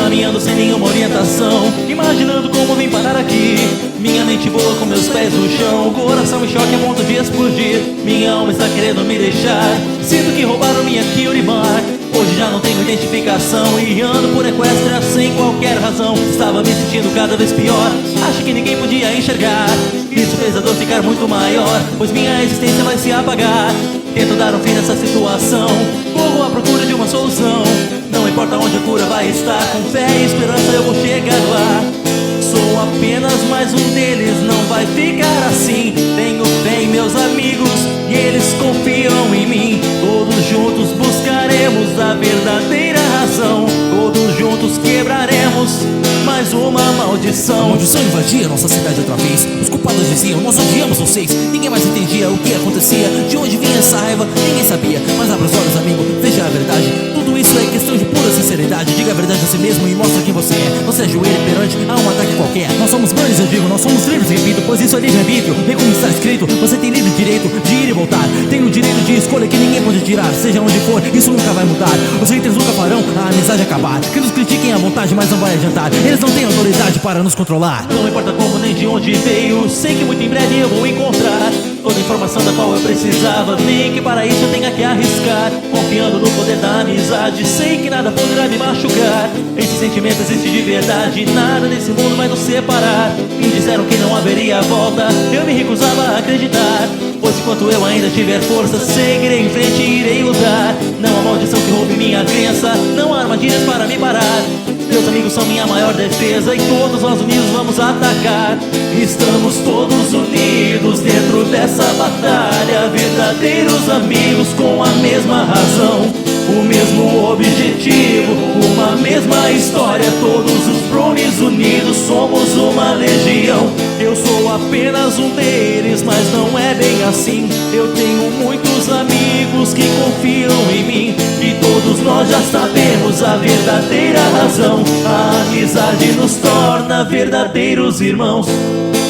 caminhando sem nenhuma orientação, imaginando como vim parar aqui. Minha mente voa com meus pés no chão, coração em choque a ponto de explodir. Minha alma está querendo me deixar, sinto que roubaram minha Kyuribar. Hoje já não tenho identificação e ando por Equestria sem qualquer razão. Estava me sentindo cada vez pior, acho que ninguém podia enxergar. Isso fez a dor ficar muito maior, pois minha existência vai se apagar. Tento dar um fim nessa situação, corro à procura de uma solução. Não importa onde a cura vai estar, com fé e esperança eu vou chegar lá. Sou apenas mais um deles, não vai ficar assim. Tenho fé em meus amigos e eles confiam em mim. Todos juntos buscaremos a verdadeira razão. Todos juntos quebraremos mais uma maldição. A maldição invadia nossa cidade outra vez. Os culpados diziam, nós odiamos vocês. Ninguém mais entendia o que acontecia. De onde vinha essa raiva, ninguém sabia. Mas abra os olhos, amigo, veja a verdade. Tudo isso é questão de pura sinceridade. Diga a verdade a si mesmo e mostra quem você é. Não se ajoelhe perante a um ataque qualquer. Nós somos grandes, eu digo, nós somos livres, repito, pois isso é livre-arbítrio. Bem como está escrito, você tem livre direito de ir e voltar. Tem o direito de escolha que ninguém pode tirar. Seja onde for, isso nunca vai mudar. Os haters nunca farão a amizade acabar. Que nos critiquem à vontade, mas não vai adiantar. Eles não têm autoridade para nos controlar. Não importa como nem de onde veio, sei que muito em breve eu vou encontrar toda a informação da qual eu precisava. Nem que para isso eu tenha que arriscar, confiando no poder da amizade. Sei que nada poderá me machucar. Esse sentimento existe de verdade, nada nesse mundo vai nos separar. Me disseram que não haveria volta, eu me recusava a acreditar. Pois enquanto eu ainda tiver força, seguirei em frente e irei lutar. Não há maldição que roube minha crença, não há armadilhas para me parar. Meus amigos são minha maior defesa e todos nós unidos vamos atacar. Estamos todos unidos dentro dessa batalha, verdadeiros amigos com a mesma razão, o mesmo objetivo, uma mesma história. Todos os Brownies unidos somos uma legião. Eu sou apenas um deles, mas não é bem assim. Eu tenho muitos amigos que confiam em mim, e todos nós já sabemos a verdadeira razão. A amizade nos torna verdadeiros irmãos.